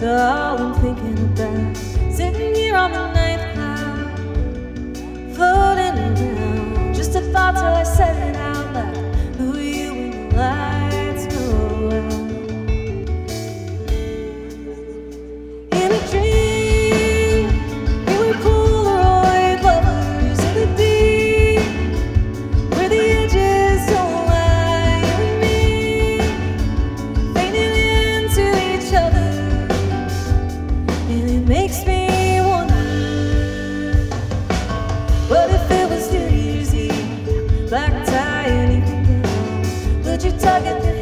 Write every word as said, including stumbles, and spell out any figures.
all I'm thinking about. Sitting here on the ninth cloud, floating around. Just a thought till I said it out loud. Who are you when the lights go out? In a dream, we were Polaroid lovers in the deep, where the edges don't lie. You and me, fading into each other, and it makes me wonder, what if it was New Year's Eve, black tie and evening gown? Would you tug at the